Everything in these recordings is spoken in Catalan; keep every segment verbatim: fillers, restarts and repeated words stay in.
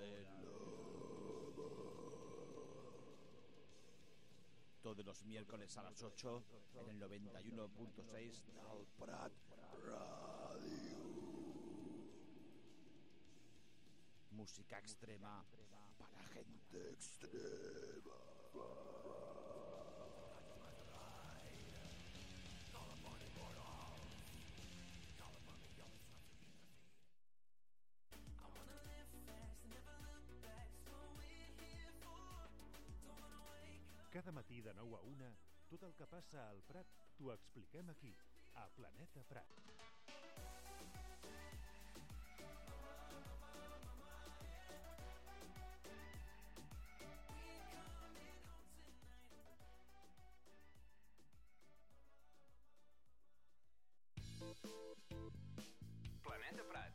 del lobo. Todos los miércoles a las ocho en el noventa y uno punto seis del Prat Radio. Música extrema para gente extrema. Cada matí de nou a una, tot el que passa al Prat t'ho expliquem aquí, a Planeta Prat. Planeta Prat.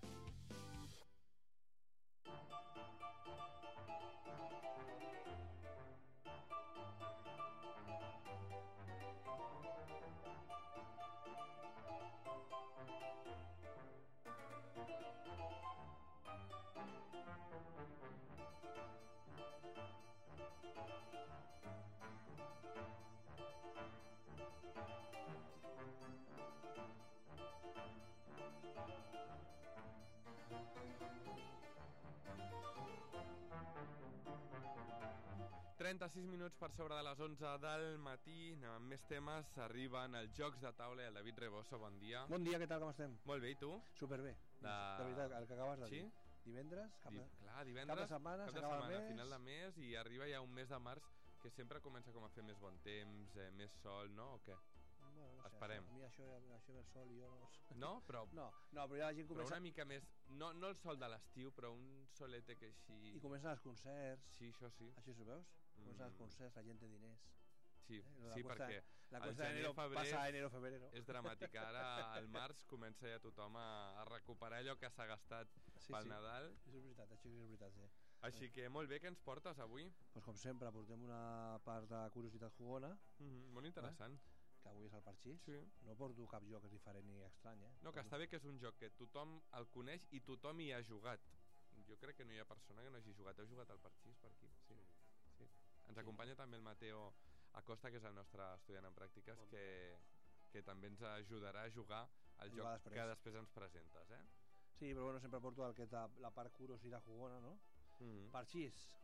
trenta-sis minuts per sobre de les onze del matí. Anem amb més temes. Arriben els Jocs de Taula i el David Reboso. Bon dia. Bon dia, què tal, com estem? Molt bé, i tu? Superbé. De... de veritat, el que acabes de sí? dir. Divendres, cap, Di... de... Clar, divendres, cap de setmana, cap de s'acaba setmana, el mes. final de mes, i arriba ja un mes de març que sempre comença com a fer més bon temps, eh, més sol, no? O què? Bueno, no sé, Esperem. Això, a mi això, això del sol i jo no... No? Però... No, no, però ja la gent Però comença... una mica més... No, no el sol de l'estiu, però un solete que així... I comencen els concerts. Sí, això sí. Això ho veus? Comencen els Mm. concerts, la gent té diners. Sí, Eh, la sí, cuesta- perquè la el cuesta de gener, enero febrer passa a enero, febrero. és dramàtic. Ara, al març, comença ja tothom a, a recuperar allò que s'ha gastat Sí, pel sí. Nadal. Això és veritat, això és veritat, sí. Així que molt bé, què ens portes avui? Pues com sempre, portem una part de curiositat jugona, Mm -hmm, molt interessant. que avui és el parxís. Sí. No porto cap joc diferent ni estrany, eh? No, que està bé que és un joc que tothom el coneix i tothom hi ha jugat. Jo crec que no hi ha persona que no hagi jugat. Heu jugat al parxís per aquí? Sí. sí. Ens acompanya també el Mateo Acosta, que és el nostre estudiant en pràctiques, que, que també ens ajudarà a jugar al joc després. que després ens presentes, eh? Sí, però bueno, sempre porto el que ta, la part curiositat jugona, ¿no? Mm -hmm. Parchís.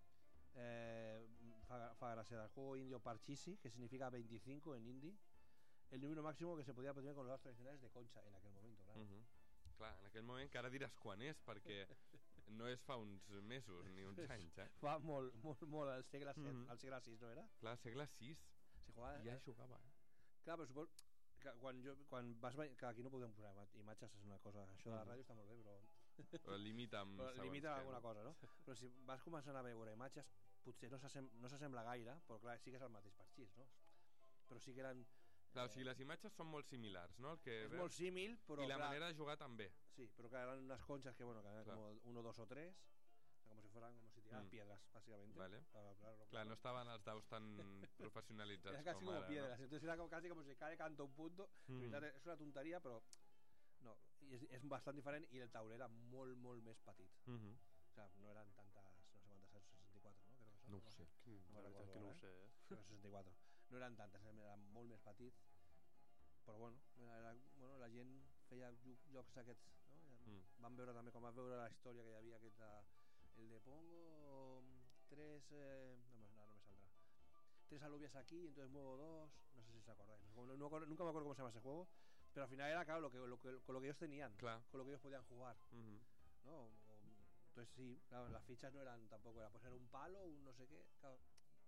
Eh, fa, fa gracia del juego indio Parchisi, que significa veinticinco en hindi. El número máximo que se podía poner con los dados tradicionales de concha en aquel momento, claro. Mm -hmm. Clar, en aquell moment, que ara diràs quan és, perquè no és fa uns mesos ni uns anys, eh? Fa molt, molt, molt, al segle set, Mhm. al segle sis, no era? Clar, segle sis. Se jugava, Ja eh? jugava, eh? Clar, però suposo que quan, jo, quan vas veure, que aquí no podem posar imatges, és una cosa, això de la Mhm. ràdio està molt bé, però, Però limita amb però segons limita què, alguna no? cosa, no? Però si vas començant a veure imatges, potser no s'assem- no s'assembla gaire, però clar, sí que és el mateix parxís, no? Però sí que eren... Clar, o sigui, les imatges són molt similars, no? El que És veus? molt símil, però I la clar, manera de jugar també. sí, però que eran unas conchas que bueno, que eran Claro. como uno, dos o tres, o sea, como si fueran como si tiraran Mm. piedras, básicamente. Vale. Claro, claro, Clar, no estaven els daus tan professionalitzats era casi com como ara, piedras, no? entonces era como, casi como si cada canta un punto. Mm. En veritat, és una tonteria, però no, i és, és bastant diferent, i el tauler era molt, molt més petit. Mm -hmm. O sea, no eran tantas, no sé quantes, seixanta i quatre, no? Creo que són, No ho sé. No, La me'n veritat recordo que no ho ara, sé, eh? Creo que seixanta i quatre. No eren tantes, eren molt més petits, però bueno, era, era, bueno la gent feia jo- jocs aquests, no? Ja Mm. Van veure també com va veure la història que hi havia aquest de, el de pongo tres eh, no, no, no me saldrá tres alubias aquí y entonces muevo dos, no sé si os acordáis, no, no, no, nunca me acuerdo cómo se llama ese juego, pero al final era claro lo que, lo que, con lo que ellos tenían, Claro. con lo que ellos podían jugar, Mm -hmm. ¿no? O- o- entonces sí, claro, las fichas no eran tampoco, era pues era un palo, un no sé qué, claro.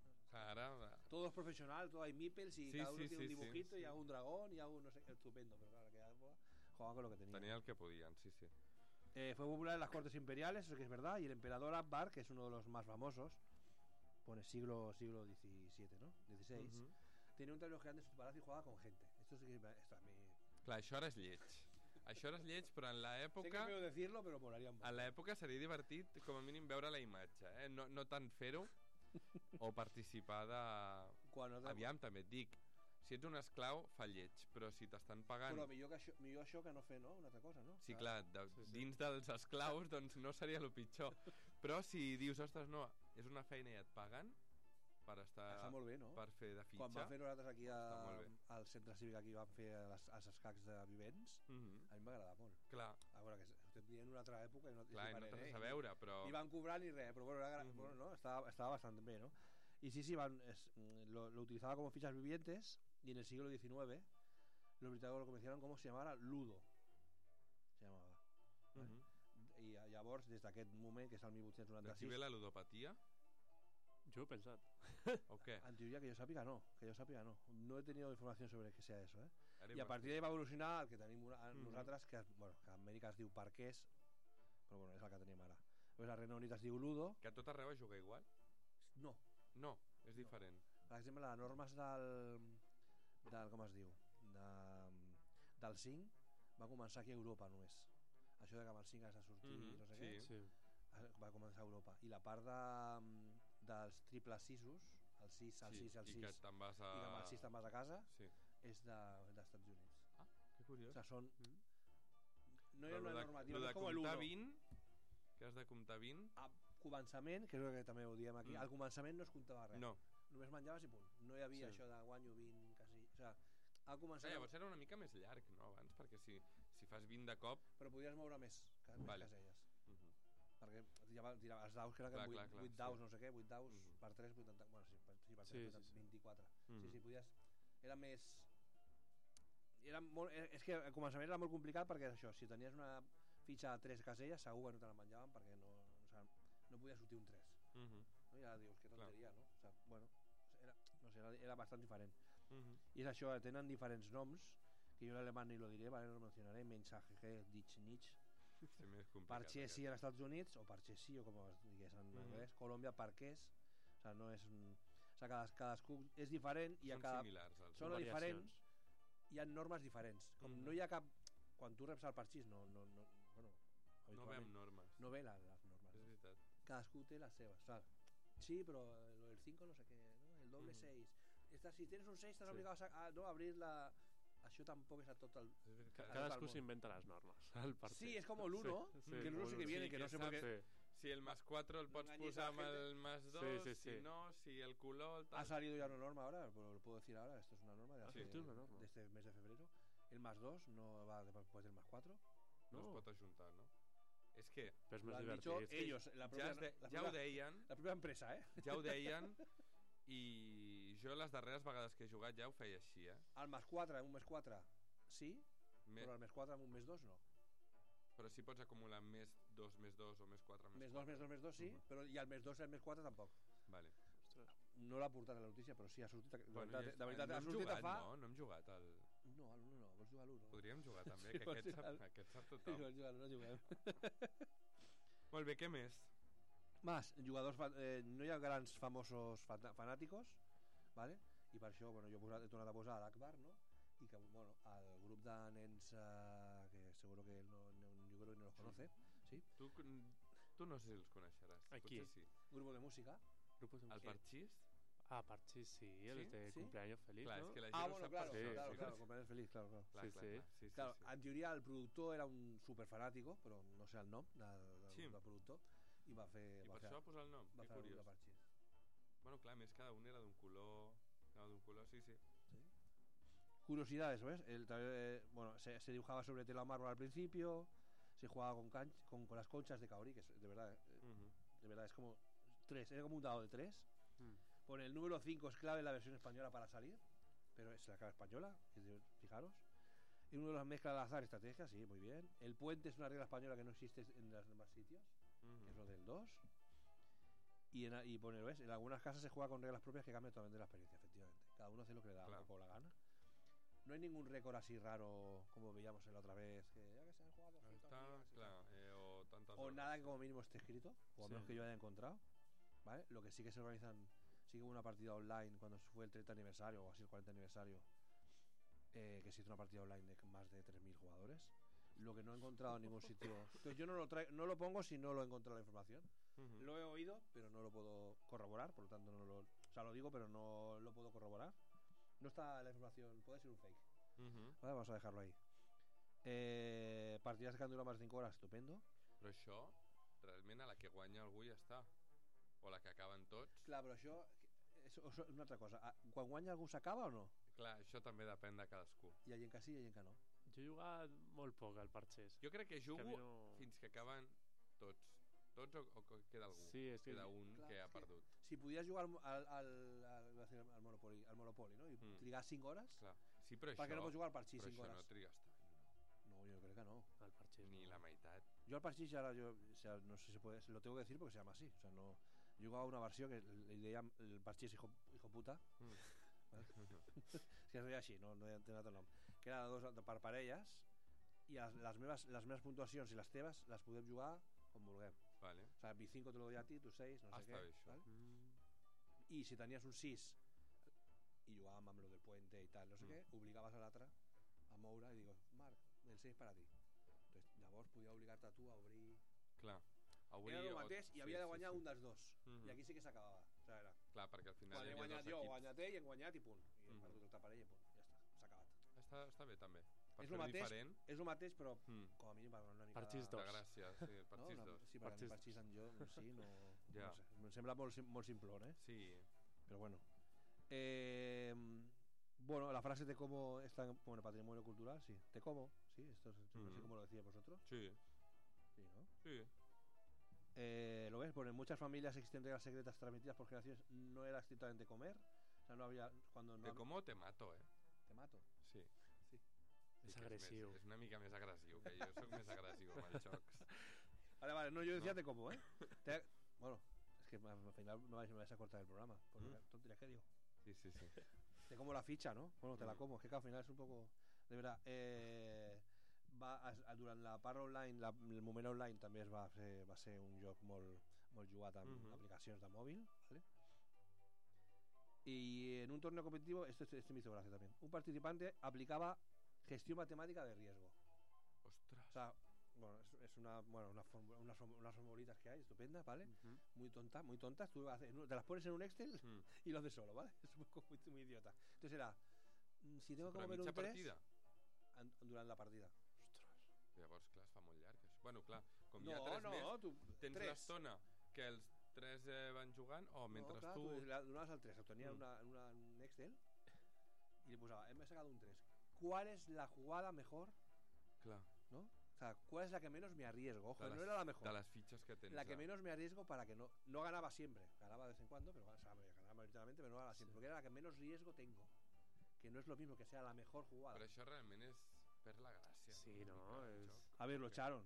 Ara... Todo es profesional, todo hay meeples y Sí, cada uno sí, tiene un sí, dibujito sí, y sí. hago un dragón y hago un no sé qué, estupendo, pero claro, que jugaban con lo que tenían. Tenia el que podien, sí, sí. Eh, fue popular en las cortes imperiales, eso que es verdad, y el emperador Akbar, que es uno de los más famosos, pone siglo siglo diecisiete, ¿no? dieciséis, Mhm. tenía un tablero gigante en su palacio y jugaba con gente. Esto sí que esto a mí... Clar, això ara és lleig. Això ara és lleig, però en Sé que l'època... feo decirlo, pero molaría más. En l'època seria divertit, com a mínim, veure la imatge, eh? No, no tant fer-ho o participar de... Quan no te- Aviam, també et dic, Si ets un esclau, fa lleig, però si t'estan pagant... Però millor, que això, millor això que no fer, no? Una altra cosa, no? Sí, clar, de, Sí, sí. dins dels esclaus doncs no seria el pitjor. Però si dius, ostres, no, és una feina i et paguen per estar... Està molt bé, no? Per fer de fitxa... Quan vam fer nosaltres aquí a, Està molt bé. al centre cívic, aquí vam fer les, els escacs de vivents, Mhm. a mi m'agrada molt. Clar, A veure, que estem dient una altra època i no, clar, i no diferent, té res eh? a veure, però... I van cobrar ni res, però bueno, era, Mhm. bueno no? estaba, estaba bastante bien, ¿no? Y sí, sí, van, es, lo, lo utilizaba como fichas vivientes y en el siglo diecinueve los británicos lo comenzaron como se llamara Ludo. Se llamava. Mhm. I llavors, des d'aquest moment, que és el mil vuit-cents D'aquí noranta-sis, ve la ludopatia, Jo he pensat. o què? en teoria que jo sàpiga no, que jo sàpiga no. No he tenido información sobre que sea eso, ¿eh? Ara I a imagina- partir d'ahí va evolucionar el que tenim una, Mhm. nosaltres, que, bueno, que a Amèrica es diu parquès, però bueno, és el que tenim ara. Després a Regne Unit es diu Ludo. Que a tot arreu es juga igual? No, No, és diferent. per exemple, les normes del, del com es diu, de, del cinc va començar aquí a Europa només. Això de que amb el cinc has de sortir, Mhm, no sé sí. què, Sí. va començar a Europa. I la part de, dels triples sisos, el sis, el Sí, sis i el i sis, que te'n vas a... i que amb el sis te'n vas a casa, Sí. és de- d'Estats Units. Que O curiós. sigui, són... Mm. No hi ha Però una lo de- normativa, lo no de és com el comptar Uno. vint, que has de comptar vint... A començament, que és el que també ho diem aquí, Mm. al començament no es comptava res. No. Només menjaves i punt. No hi havia Sí. això de guanyo vint, quasi... O sigui, al Clar, començament... llavors era una mica més llarg, no, abans? Perquè si, si fas vint de cop... Però podies moure més, que, més Vale. caselles. Mhm. Perquè tirava, tirava els daus, que eren Clar, vuit, clar, clar, vuit sí. daus, no sé què, vuit daus Mhm. per tres, vuitanta... Bueno, sí, per, sí, per Sí, tres, sí, vuitanta, sí. vint-i-quatre. Sí, Mhm. sí, podies... Era més... Era molt... era- És que al començament era molt complicat perquè això, si tenies una fitxa de tres caselles, segur que no te la menjaven perquè no, o sigui, no podia sortir un tres. Mhm. No? I ara dius, que Clar. tonteria, no? O sigui, bueno, era, no sé, era, era bastant diferent. Mhm. I és això, tenen diferents noms, que jo l'alemany ni lo diré, vale, no lo mencionaré, Mensaje, Dich, Nich, Sí, més complicat. Parchesi en Estats Units, o Parchesi, o com es digués en Mhm. anglès, Colòmbia, Parquès, o sigui, no és... un- O sigui, cada, cadascú és diferent i a Són cada... similars. Els Són noms. diferents, hi ha normes diferents. Com Mhm. no hi ha cap... Quan tu reps el parxís, no... no, no bueno, No habitualment veiem normes. no ve la, les normes. És No? veritat. Cadascú té les seves, clar. Sí, però lo del cinco no sé què, ¿no? El doble Mhm. seis. Estás, si tienes un seis estás Sí. obligado a, a no, abrir la... Això tampoc és a tot el... És veritat. Ca- Cadascú món. s'inventa les normes. El partit. Sí, és com l'uno, Sí, sí, que l'uno com sí que l'uno. viene, Sí, que no que sé por saps- qué... Sí. Si el más cuatro el No pots engañes posar a amb la gente. el más dos, Sí, sí, si sí. no, si el color... el Ha tal... salido ya una norma ahora, pero lo puedo decir ahora, esto es una norma de, Ah, hace- sí, una norma. de este mes de febrero. El más dos no va después del más cuatro. No es No, pot ajuntar, no? És que però és Lo més han dicho divertit. ellos, la ja, propia, es de, la, ja ho propia, deien, la propia empresa, ¿eh? ja ho deien, i jo les darreres vegades que he jugat ja ho feia així, eh? Al más cuatro, en un mes cuatro, sí, Me, pero al mes cuatro, en un mes dos, no. però sí pots acumular més dos, més dos o més quatre, més Mes dos, quatre. mes dos, mes dos, sí, Mhm. pero y al mes dos y al mes cuatro tampoc. Vale. Ostres. No l'ha portat a la notícia, però sí, ha sortit... De Bueno, veritat, ja de està. veritat, no ha hem sortit jugat, a fa... no? No hem jugat al... No, a l'uno no, vols jugar a l'uno? Podríem jugar també, que Vols aquest jugar sap, al- aquest sap Sí, tothom. vols jugar a l'uno, juguem. Molt bé, què més? Más, jugadors, fa- eh, no hi ha grans famosos fana- fanàticos, ¿vale? I per això, bueno, jo he, posat, he tornat a posar l'Akbar, no? I que, bueno, el grup de nens eh, que seguro que él no, no, yo creo que no los conoce, ¿sí? Tu, tu no sé si els coneixeràs. Aquí. Potser sí. Grupo de música. Grupos de El música. parxís? Ah, parchís, sí, el Sí? de Sí? cumpleaños feliz, Clar, ¿no? és que la gent Ah, ho bueno, sap claro, per sí, això. claro, sí. claro, cumpleaños feliz, claro, claro. Clar, Sí, clar, sí. clar. Sí, sí, Claro, sí. en teoria el productor era un superfanàtico, però no sé el nom del, del, Sí. del productor, i va fer... I va per fer, això va posar el nom, va que fer el grup curiós. de parxís. Bueno, clar, a més cada un era d'un color... Cada d'un color, sí, sí. Curiosidades, ¿ves? El, eh, bueno, se, se dibujaba sobre tela o mármol al principio, se jugaba con, can, con, con las conchas de Kaori, que es, de verdad, eh, Mhm. de verdad es como tres, era como un dado de tres. Mm. Pone el número cinco es clave en la versión española para salir, pero es la clave española, es de- fijaros. Y uno de los mezcla al azar estrategias, sí, muy bien. El puente es una regla española que no existe en los demás sitios, Mhm. que es lo del dos. Y, en, y pone, ¿ves? En algunas casas se juega con reglas propias que cambian totalmente la experiencia, efectivamente. Cada uno hace lo que le da Claro. un poco la gana. No hay ningún récord así raro como veíamos en la otra vez, que ya que se han jugado Ahí doscientos está, días y clar, tal. eh, o tantes O hores. nada que como mínimo esté escrito, o a Sí. menos que yo haya encontrado, ¿vale? Lo que sí que se organizan, sí que hubo una partida online cuando fue el treinta aniversario o así el cuarenta aniversario, eh, que se hizo una partida online de más de tres mil jugadores. Lo que no he encontrado en ningún sitio. Entonces yo no lo, traigo, no lo pongo si no lo he encontrado la información. Mhm. Lo he oído, pero no lo puedo corroborar, por lo tanto no lo... O sea, lo digo, pero no lo puedo corroborar. No está la información, puede ser un fake. Mhm. Vale, vamos a dejarlo ahí. Eh, partides que han durat més de cinc hores, estupendo. Però això, realment, a la que guanya algú ja està. O la que acaben tots. Clar, però això és, és una altra cosa. Ah, quan guanya algú s'acaba o no? Clar, això també depèn de cadascú. Hi ha gent que sí, hi ha gent que no. Jo he jugat molt poc al parxés. Jo crec que Que a jugo mi no... fins que acaben tots. Tots o, o queda algú? Sí, és que... Queda un Clar, que és ha que- perdut. Si podies jugar al, al, al, al, al, al Monopoly, al Monopoly, no? I Mm. trigar cinc hores, Clar. Sí, però per què això, no pots jugar al parxís però cinc això no hores? trigues tant. No, jo crec que no. Al parxés. Ni no. la meitat. Yo al parchís ahora yo, o sea, no sé si se puede, lo tengo que decir porque se llama así, o sea, no, yo jugaba una versión que le deien el parchís hijo, hijo puta, Mm. és que es deia així, no, no té un altre nom, que era dos per parelles i les, les, meves, les meves puntuacions i les teves les podem jugar com vulguem, Vale. o sea, mi cinco te lo doy a ti, tu seis, no Ah, sé està què, bé, això. ¿vale? Mm. I si tenies un sis i jugàvem amb lo del puente i tal, no sé Mm. què, obligaves a l'altre a moure i digo, Marc, el seis per a ti. Entonces, llavors podia obligar-te a tu a obrir... Clar. Avui Era el o- mateix i sí, havia de sí, guanyar sí. un dels dos. Mhm. I aquí sí que s'acabava. O sigui, era, Clar, perquè al final quan hi he havia guanyat dos jo, he equips. guanyat ell, he guanyat i punt. I he Mhm. perdut l'altra parella i punt. Ja està, s'ha acabat. Està, està bé, també. Per És fer el mateix, diferent. és el mateix, però Mm. com a mínim per una mica Parchís de... dos. De gràcia, sí, el No? parxís Una, dos. sí, perquè Parchís el parxís en jo en si no... Ja. No sé, em sembla molt, sim- molt simplón, eh? Sí. Pero bueno. Eh, bueno, la frase te como está en bueno, patrimonio cultural, sí. Te como, sí. Esto es, no sé Mhm. cómo lo decíais vosotros. Sí. Sí, ¿no? Sí. Eh, ¿Lo ves? Bueno, en muchas familias existen reglas secretas transmitidas por generaciones. No era estrictamente comer. O sea, no había... Cuando no Te había- como o te mato, eh? Te mato. Sí. Sí. Sí És que agressiu. És, és una mica més agressiu, que jo sóc més agressiu amb els jocs. Vale, vale. No, yo decía No. te como, ¿eh? Te- Bueno, es que al final me vais, me vais a cortar el programa. Por Mm. mm. tonterías que digo. Sí, sí, sí. Te como la ficha, ¿no? Bueno, te la Mm. como. Es que al final es un poco... De verdad. Eh, va a, a, durant la part online, la, el moment online també es va fer, va ser un joc molt, molt jugat amb Mhm. aplicacions de mòbil, ¿vale? Y en un torneo competitivo, esto, este me hizo gracia también, un participante aplicaba gestión matemática de riesgo. Ostras. O sea, bueno, es, es una, bueno, una formu- unas, form- unas formolitas que hay, estupendas, ¿vale? Mhm. Muy tontas, muy tontas. Tú haces- te las pones en un Excel Mm. y lo haces solo, ¿vale? Es un poco muy, muy idiota. Entonces era, mm, si tengo que Però a mover mitja un tres partida? en- durant la partida. Llavors, clar, es fa molt llarg. Això. Bueno, clar, com hi ha No, tres no, més, tu, tens tres. l'estona que els tres eh, van jugant o mentre no, clar, tu... tu le donabas al tres, obtenía Mm. una, una, un Excel y le pusaba, me he sacado un tres. ¿Cuál es la jugada mejor? Clar, ¿No? O sea, ¿cuál es la que menos me arriesgo? Ojo, de no les- era la mejor. de les fitxes que tens. La que a- menos me arriesgo para que no... No ganaba siempre, ganaba de vez en cuando, pero o sea, ganaba mayoritariamente, pero no ganaba siempre. Sí. Porque era la que menos riesgo tengo. Que no es lo mismo que sea la mejor jugada. Però això realment és per la gràcia. Sí, una no, mica, el és- joc. A ver, lo Ok. echaron.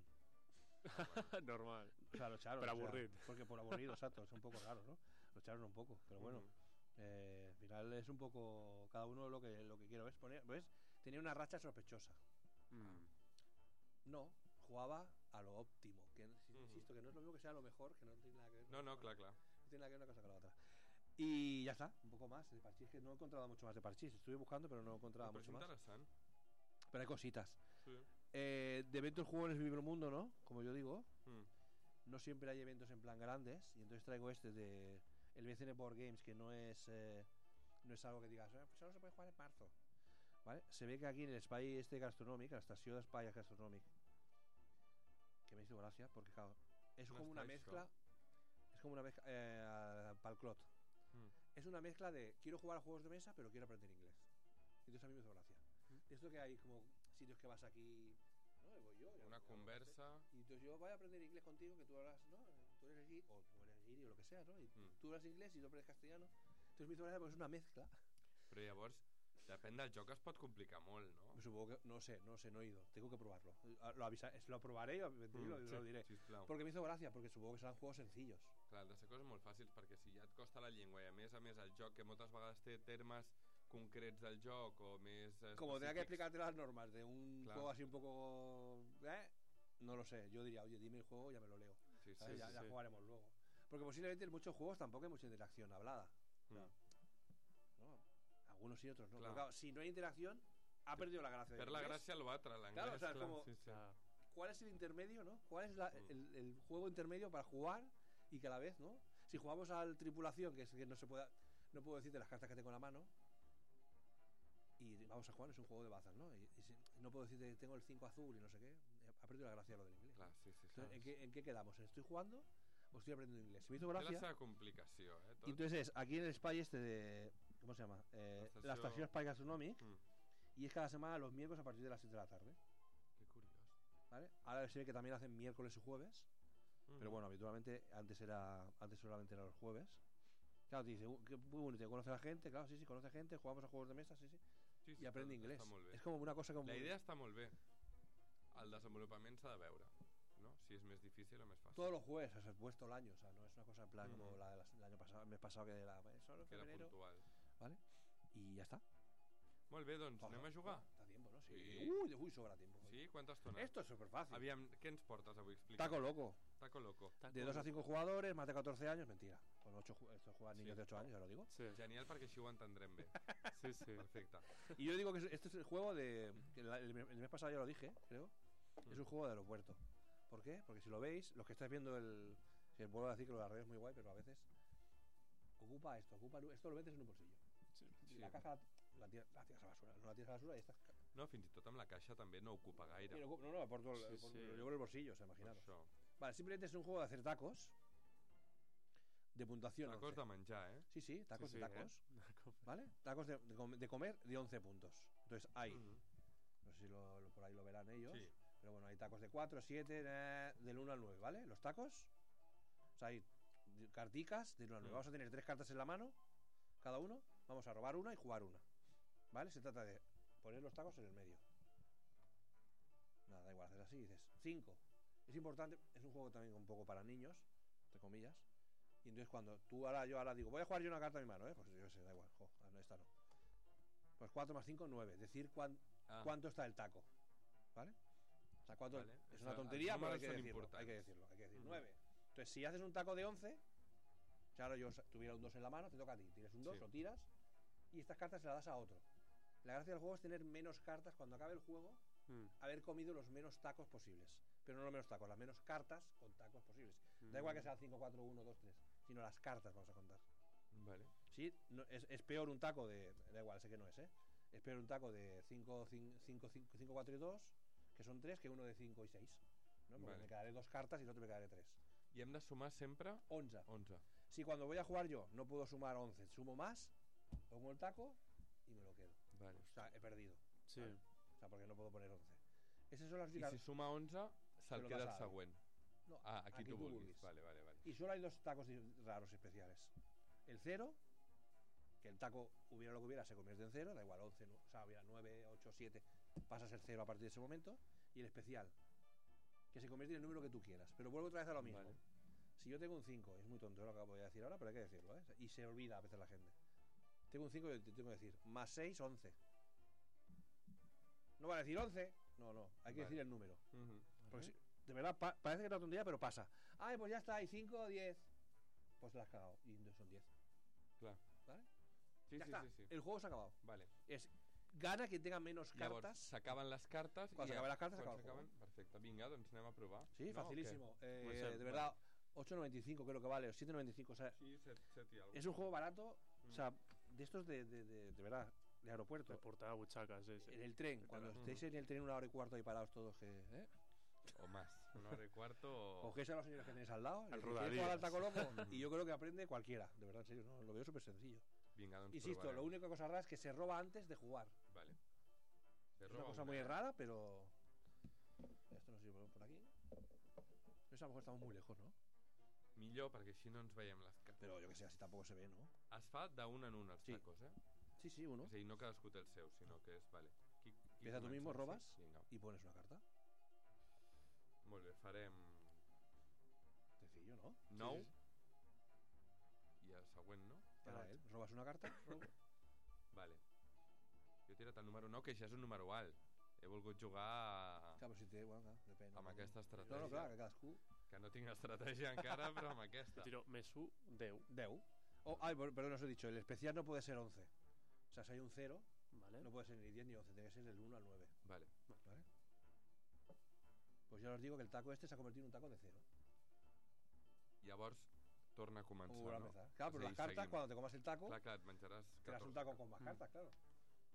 Normal. O sea, lo echaron. Pero o sea, aburrido. porque por aburrido, exacto. Es un poco raro, ¿no? Lo echaron un poco, pero bueno. Mhm. Eh, al final es un poco... Cada uno lo que, lo que quiere. ¿Ves? Poner, ¿ves? Tenía una racha sospechosa. Mm. No, jugaba a lo óptimo. Que, si- Ujú. Insisto, que no es lo mismo que sea lo mejor, que no tiene nada que ver. No, no, clar, clar. No tiene nada que ver una cosa con la otra. Y ya está, un poco más de parchís, que no he encontrado mucho más de parchís. Estuve buscando, pero no he encontrado Però és mucho más. interessant. Pero hay cositas. Sí. Eh, de eventos juego en el micromundo, ¿no? Como yo digo, Mm. no siempre hay eventos en plan grandes. Y entonces traigo este de el B C N Board Games, que no es eh, no es algo que digas, eh, pues solo se puede jugar en marzo. ¿Vale? Se ve que aquí en el Espai este gastronòmic, la estació d'espai gastronòmic, que me hizo gracia, porque claro, es No como una está mezcla, es como una mezcla, eh, pal clot. Mm. Es una mezcla de quiero jugar a juegos de mesa, pero quiero aprender inglés. Entonces a mí me hizo gracia. Mm. Esto que hay como sitios que vas aquí, ¿no? Y voy yo, ya- Una ya lo conversa. sé. Y entonces yo voy a aprender inglés contigo, que tú hablas, ¿no? Tú eres guiri, o tú eres guiri o lo que sea, ¿no? Y Mm. tú hablas inglés y yo aprendes castellano. Entonces me hizo gracia porque es una mezcla. Però llavors, depèn del joc, es pot complicar molt, no? Me supongo que, no sé, no sé, no he ido. Tengo que probarlo. Lo, avisa, lo probaré y lo, lo, Mm, lo diré. Sisplau. Porque me hizo gracia, porque supongo que serán juegos sencillos. Clar, han de ser coses molt fàcils, perquè si ja et costa la llengua i a més a més el joc, que moltes vegades té termes concrets del joc o més Como tenga que específics, explicarte las normas de un Claro. juego así un poco... ¿eh? No lo sé. Yo diría, oye, dime el juego y ya me lo leo. Sí, sí, ¿sabes? sí, ya, sí. ya jugaremos luego. Porque posiblemente en muchos juegos tampoco hay mucha interacción hablada. Mm. ¿no? Algunos sí, otros no. Claro. Pero claro, si no hay interacción, ha perdido la gracia. Per del la inglés. gràcia l'altre, l'anglès, Claro, o sea, es clar. como- Sí, sí. Clar. ¿Cuál es el intermedio, no? ¿Cuál es la- Mm. el, el juego intermedio para jugar y que a la vez, ¿no? Si jugamos al tripulación, que es que no se pueda, no puedo decirte las cartas que tengo en la mano, y vamos a jugar, es un juego de bazas, ¿no? Y, y si, no puedo decir que tengo el cinco azul y no sé qué, ha perdido la gracia lo del inglés. Clar, sí, sí, sí. Entonces, ¿en, qué, ¿en qué quedamos? ¿Estoy jugando o estoy aprendiendo inglés? Se me hizo Té la gracia. seva complicació, eh, tot. Y entonces es aquí en el Spy este de, ¿cómo se llama? Eh, Estació- la estación Spy Gastronomic, Mm, y es cada semana los miércoles a partir de las siete de la tarde, que curiós. ¿vale? Ahora se ve que también hacen miércoles y jueves, Mm. pero bueno, habitualmente antes era antes solamente era los jueves. Claro, te dice, "Uh, qué muy bonito, conoce a la gente", claro, sí, sí, conoce a gente, jugamos a juegos de mesa, sí, sí, Sí, sí, y aprende està- inglés. Està molt bé. Es como una cosa como La idea està molt bé. El desenvolupament s'ha de veure, no? Si és més difícil o més fàcil. todos los jueves, has puesto el año, o sea, no es una cosa en plan como Ujú. la, del el año pasado, el mes pasado que era eh, solo en Que era febrero, puntual. ¿vale? Y ya está. Molt bé, doncs, Joder, anem a jugar? Está tiempo, ¿no? Sí. Sí. Uy, uy, sobra tiempo. Sí? Quanta estona? Esto es súper fácil. Aviam, què ens portes avui? Explica. Taco loco. Taco loco. De dos a cinco jugadores, más de catorce años, mentira. Con ocho ju- estos juegan niños Sí. de ocho años, ya lo digo. Sí, Genial, perquè així ho entendrem bé. sí, sí. Perfecte. Y yo digo que es- este es el juego de. Que la- el, el mes pasado ya lo dije, creo. Es Mm. un juego de aeropuerto. ¿Por qué? Porque si lo veis, los que estáis viendo el. Que vuelvo a decir que lo de la red es muy guay, pero a veces. Ocupa esto, ocupa. Esto lo metes en un bolsillo. Sí. Y la caja la, tira- la tiras a la basura. No la tiras a la basura y estás. No, fins i tot amb la caixa també no ocupa gaire. No, no, no, por todo, Sí, por- sí. lo llevo en el bolsillo, o sea, Per imaginaros. això. Vale, simplemente es un juego de hacer tacos. De puntuación. Tacos once. de menjar, eh? Sí, sí, tacos Sí, de sí, tacos. ¿eh? ¿Vale? Tacos de, de com- de comer de once puntos. Entonces hay, Mm. no sé si lo, lo- por ahí lo verán ellos, Sí. pero bueno, hay tacos de cuatro, siete, eh, del uno al nueve, ¿vale? Los tacos, o sea, hay de- carticas del uno al nueve. Mm. Vamos a tener tres cartas en la mano, cada uno, vamos a robar una y jugar una, ¿vale? Se trata de poner los tacos en el medio. Nada, da igual, haces así y dices, cinco. Es importante, es un juego también un poco para niños, entre comillas. Y entonces cuando tú ahora, yo ahora digo, voy a jugar yo una carta en mi mano, ¿eh? Pues yo sé, da igual, jo, ah, no, esta no. Pues cuatro más cinco, nueve. Decir cuán- Ah, cuánto está el taco, ¿vale? O sea, cuánto, Vale. es O una sea, tontería, los pero hay números que son decirlo, hay importantes. que decirlo, hay que decir, Ujú. nueve. Entonces, si haces un taco de once, claro, yo sa- tuviera un dos en la mano, te toca a ti, tienes un dos, Sí. lo tiras, y estas cartas se las das a otro. La gracia del juego es tener menos cartas cuando acabe el juego, Mm, haber comido los menos tacos posibles. Pero no los menos tacos, las menos cartas con tacos posibles. Da igual que sea cinco, cuatro, uno, dos, tres, sino las cartas vamos a contar. Vale. Sí, no, es, es peor un taco de. Da igual, sé que no es, ¿eh? Es peor un taco de cinco, cuatro y dos, que son tres, que uno de cinco y seis. ¿No? Porque Vale. me quedaré dos cartas y el otro me quedaré tres. I hem de sumar sempre once. onze. Si cuando voy a jugar yo no puedo sumar once, sumo más, pongo el taco y me lo quedo. Vale. O sea, he perdido. sí. O sea, porque no puedo poner once. Esas son las I únicas. si suma onze, se'l lo queda el das a- següent. No, Ah, aquí, tu vulguis. vulguis. Vale, vale, vale. Y solo hay dos tacos di- raros especiales. El cero, que el taco hubiera lo que hubiera, se convierte en cero, da igual, once, nu- o sea, hubiera nueve, ocho, siete, pasa a ser cero a partir de ese momento. Y el especial, que se convierte en el número que tú quieras. Pero vuelvo otra vez a lo mismo. Vale. Si yo tengo un cinco, es muy tonto lo que voy a decir ahora, pero hay que decirlo, ¿eh? Y se olvida a veces la gente. Tengo un cinco y te tengo que decir, más seis, once. No vale decir once, no, no, hay que Vale. decir el número. Mhm. Porque si- de verdad, pa- parece que es una tontería, pero pasa. Ay, pues ya está, hay cinco, diez. Pues la has cagado. Y entonces son diez. Clar. ¿Vale? Sí, ya sí, está. sí, sí. El juego se ha acabado. Vale. Es gana quien tenga menos Llavors, cartas. s'acaben les cartes Quan i s'acaben les cartes, quan s'acaba el s'acaben- Perfecte, vinga, doncs anem a provar. Sí, No, facilísimo. Eh, Muy de simple. verdad, ocho noventa y cinco creo que vale, o siete noventa y cinco. O sea, O què? Sí, set, set i alguna. es un juego barato. Mm. O sea, de estos de, de, de, de verdad, de aeropuerto. De portada buchacas, sí, sí. En el tren, Literal. cuando Ujú. estéis en el tren una hora y cuarto ahí parados todos, que, ¿eh? O más, una hora y cuarto o... Cogéis a los señores que tenéis al lado. y Al decís, ¿quieres jugar al rodadillas. taco loco? Y yo creo que aprende cualquiera, de verdad, en serio, no, lo veo súper sencillo. Vinga, doncs Insisto, provarem. lo único cosa rara es que se roba antes de jugar. Vale. Se Es una roba cosa muy eh? rara, pero. Esto no sé si lo ponemos por aquí. Eso a lo mejor estamos muy lejos, ¿no? Millor, perquè així no ens veiem les cartes. Pero yo que sé, así tampoco se ve, ¿no? Es fa d'un en un els Sí. tacos, eh? Sí, sí, uno. És a dir, no cadascú té el seu, sinó que és... Vale. Qui, qui Empieza tú comença? mismo, Sí, robas. Vinga, Y pones una carta. molt bé, farem Sencillo, ¿no? nou Sí, i el següent, no? sí. Para él. Robas una carta. robo. Vale. Jo he tirat el número nou, que ja és un número alt. He volgut jugar a... Claro, si te. Bueno, claro, depende. amb aquesta No, estratègia. no, claro, que cadascú. Que no tinc estratègia encara, però amb aquesta. Tiro més u, deu. Deu. Oh, ay, per- perdón, os he dicho, el especial no puede ser once. O sea, si hay un cero, Vale. no puede ser ni diez ni once, tiene que ser del uno al nueve. Vale. ¿Vale? Pues ya os digo que el taco este se ha convertido en un taco de cero. Llavors, torna a començar, Como volver a no? empezar. Claro, pero Sí, las cartas, seguim. cuando te comas el taco, Clar, clar, et menjaràs te das un catorze. taco con más Mm. cartas, claro.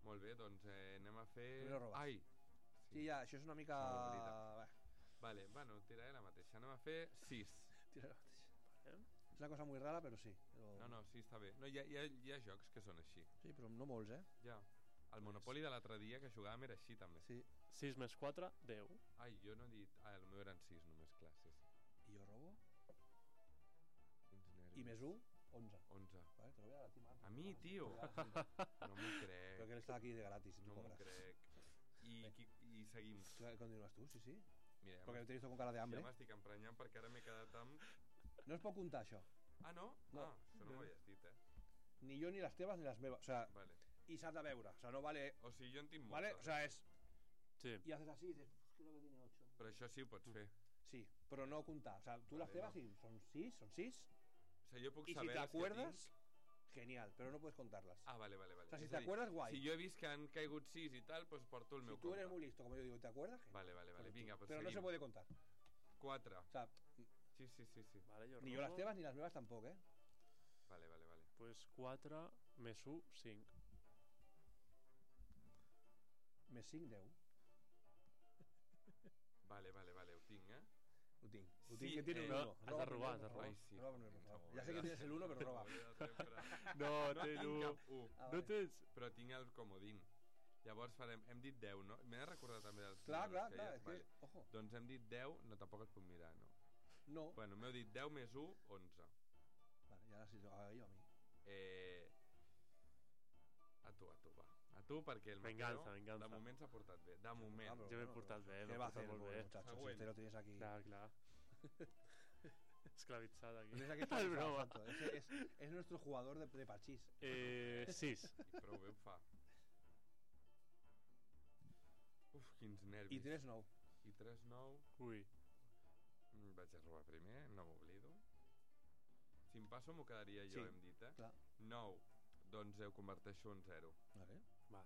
Molt bé, doncs eh, anem a fer... Primero robas. Ai! Sí, ja, això és una mica... Una Bé, Vale, bueno, tiraré la mateixa. Anem a fer sis. tira la mateixa. Vale. És una cosa muy rara, però sí. Però... No, no, sí, està bé. No, hi ha, hi, ha, hi ha jocs que són així. Sí, però no molts, eh? Ja. El Monopoly de l'altre dia que jugàvem era així, també. Sí. sis més quatre, deu. Ai, jo no he dit... Ah, el meu eren sis només, clar, sí, sí. I jo robo. Quins nervis. I més un, onze. onze. Vale, te lo voy a dar a ti, Marc. A mi, tio? No m'ho crec. Però que él está aquí de gratis. No m'ho crec. I, qui, I seguim. Continúas tú, sí, sí. Mira, Porque te he visto con cara de hambre. ja m'estic emprenyant perquè ara m'he quedat amb... No es pot comptar això. Ah, no? No. Ah, això no m'ho havies dit, eh? Ni yo, ni las teves, ni las meves. O sea, Vale. y s'ha de veure. O sea, no vale... O sigui, jo en tinc Vale, moltes. o sea, es... Sí. Y haces así y dices, "Uf, creo que tiene ocho. Però això sí ho pots fer. Sí, pero no contar. O sea, tú Vale, las teves no. y son seis, son seis. O sigui, jo puc Y si saber te les que acuerdas, tinc. genial, pero no puedes contarlas. Ah, vale, vale, vale. O sea, si És te a dir, acuerdas, guay. Si jo he vist que han caigut sis i tal, doncs porto el Si meu tú eres compte. muy listo, como yo digo, y te acuerdas, genial. Vale, vale, vale. Pero tú- Vinga, doncs Pero no se seguim. puede contar. quatre. O sea, Sí, sí, sí, sí. Vale, jo ni yo las robo. teves ni las meves tampoco, ¿eh? Vale, vale, vale. Pues quatre més un, cinc. Més cinc, deu. Vale, vale, vale, ho tinc, eh? Ho tinc. Ho Sí, tinc, que tiene eh, un no, uno. has de Roba robar, has primero, de robar. Ai, sí. roba primero, por favor. No, Ya sé que tienes el uno, pero roba. No, no té tinc l'u. cap u, Ah, No vale. tens? però tinc el comodín. Llavors farem... Hem dit deu, no? M'he de recordar també dels Clar, números clar, que clar, hi ha. és que... Vale. Ojo. Doncs hem dit deu, no, tampoc els puc mirar, no? No. Bueno, m'heu dit deu més un, onze. Vale, y ahora sí, a yo a mí. Eh... A tu, a tu, va. A tu, perquè el Venganza, Mateo venganza. de moment s'ha portat bé. De moment. Ah, però Jo m'he bueno, portat però bé, ¿Qué m'he va a portat hacer el molt pobre bé. muchacho? Si Següent. usted lo tienes aquí... Clar, clar. Esclavitzat aquí. Lo tienes aquí És esclavizado, broma. exacto. Ese es, es nuestro jugador de, de parchís. Eh, sis. I prou bé ho fa. Uf, quins nervis. Y tres no. I tres, nou. Ui. Mm, Vaig a robar primer, no m'oblido. Si em passo m'ho quedaria jo, Sí, hem dit, eh? clar. nou. Doncs ho converteixo en zero. Vale. Va.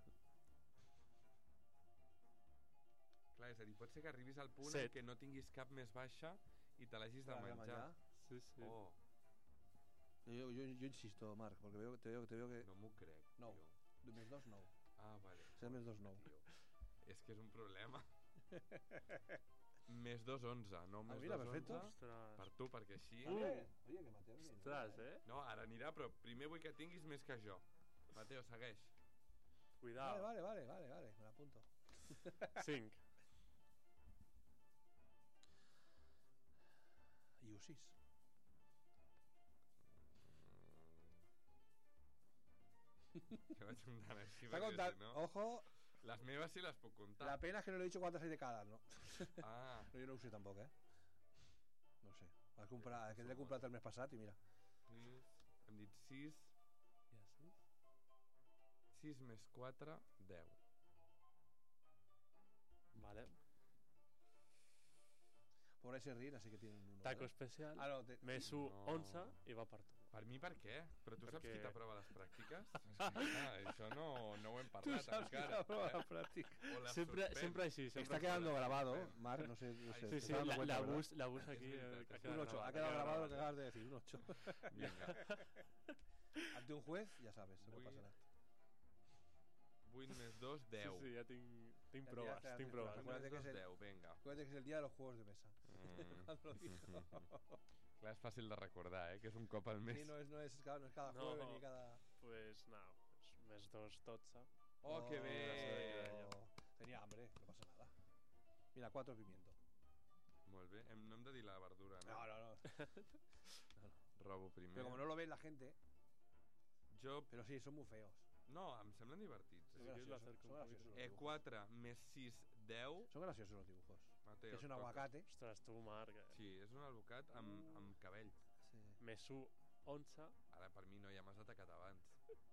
Clar, és a dir, pot ser que arribis al punt Set. en què no tinguis cap més baixa i te l'hagis de Para de menjar. manjar. Sí, sí. Oh, Yo, yo, yo insisto, Marc, porque veo, te, veo, te veo que... no m'ho crec, No. tio. Més dos, no. Ah, vale. Ser més dos, no. Tio. És que és un problema. Més dos, onze. No, més mira, dos, perfecto. onze. Ostres. Per tu, perquè així... Uh. Oye, oye, que Mateo no viene. Ostres, eh? No, ara anirà, però primer vull que tinguis més que jo. Mateo, segueix. Vale, Cuidao. vale, vale, vale, vale, me l'apunto. cinc. I un sis. Que vaig comptant així, S'ha perquè contat, si no... ojo, Les meves sí les puc comptar. la pena es que no le he dicho cuántas hay de cada, ¿no? Ah, No, yo no ho sé tampoc, eh? No ho sé. Vaig comprar, aquest l'he comprat el mes passat i mira. sis, hem dit sis, Ja sis? sis més quatre, deu. Vale. Por ese rir, así que tiene un uno. Taco ¿vale? especial. Ah, no, te... Més un, No. onze i va per tu. Per mi per què? Però tu saps Perquè- qui t'aprova les pràctiques? És que, clar, això no, no ho hem Tú parlat sabes que encara. la prueba eh? práctica. O les Sempre, suspens. sempre així. Sempre Está quedando la grabado, suspens. Marc, no sé, no sé. Sí, te sí, estás dando la, cuenta, la, ¿verdad? bus, la bus aquí És eh, veritat, ha és quedat Un ocho, gravat, ha quedado grabado lo que ja. acabas de decir, un ocho. Vinga, Ante un juez, ya sabes, no Vull- pasa nada. vuit més dos, Sí, deu. sí, ja tinc, tinc Ja, proves, ja, ja, tinc ja, proves. vuit Acuérdate més que dos, es el- deu, vinga. Acuérdate que es el día de los juegos de mesa. Mm. Cuando lo digo. Clar, és fàcil de recordar, eh? Que és un cop al mes. Sí, no es, no es, cada, no es cada No. jueves ni cada... Pues no, pues més dos, dotze. Oh, que bé! Oh, tenía hambre, no pasa nada. Mira, cuatro pimientos. Molt bé. Hem, no hem de dir la verdura, no? No, no, no. Robo primer. Pero como no lo ve la gente, Jo... pero sí, son muy feos. No, em semblen divertits. Son Sí, Eh? que graciosos, l'acerco son un graciosos los Eh, dibujos. quatre més sis, deu. Son graciosos los dibujos. Mateo, Es un toca. aguacate. Ostres, tu, Marc. eh? Sí, és un albocat amb, amb cabell. Sí. Més un, onze. Ara per mi no, ja m'has atacat abans.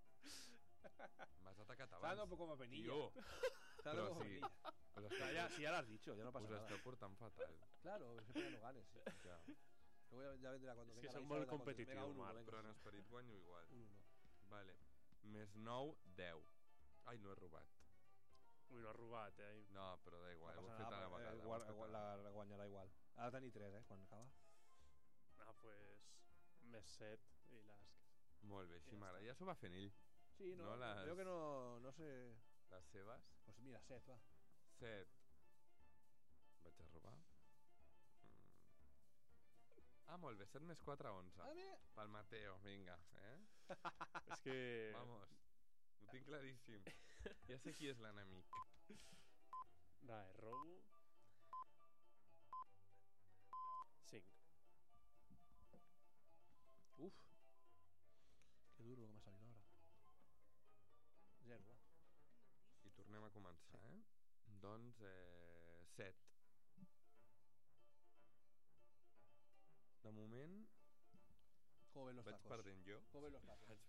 M'has atacat Está dando abans. un poco más penilla. Tio, Está pero dando como sí. penilla. us Ya, esteu, ya, si ya lo has dicho, ya no pasa us nada. esteu portant fatal. Claro, siempre que no ganes. Sí. Ja. Luego ya, ya vendrá cuando Es venga que la son Isa, muy vendrá cuando- competitivos, venga, un uno, Marc. venga. Però en esperit guanyo igual. Un uno. Vale. Més nou, deu. Ai, no he robat. Ui, no ha robat, eh? No, però da igual, No ho he pasa fet a la nada, vegada. eh, ho he igual, fet a igual, la la, vegada. la guanyarà igual. Ha de tenir tres, eh, quan acaba. Ah, pues... Més set i les... Molt bé, així Ja m'agrada. està. Ja s'ho va fent ell. Sí, no, No las- veo que no, no sé... Les seves. Pues mira, set, va. set. Vaig a robar. Mm. Ah, molt bé, set més quatre, onze. Ah, bé. Pel Mateo, vinga. Eh? És que... Vamos. Ho tinc claríssim. Ja sé qui és l'enemic. Vale, robo... cinc. Uf. Que duro que m'ha salit ara. Zero, va. I tornem a començar, eh? Doncs, eh, set. De moment, Com ven los vaig tacos? perdent jo. Com ven los tacos?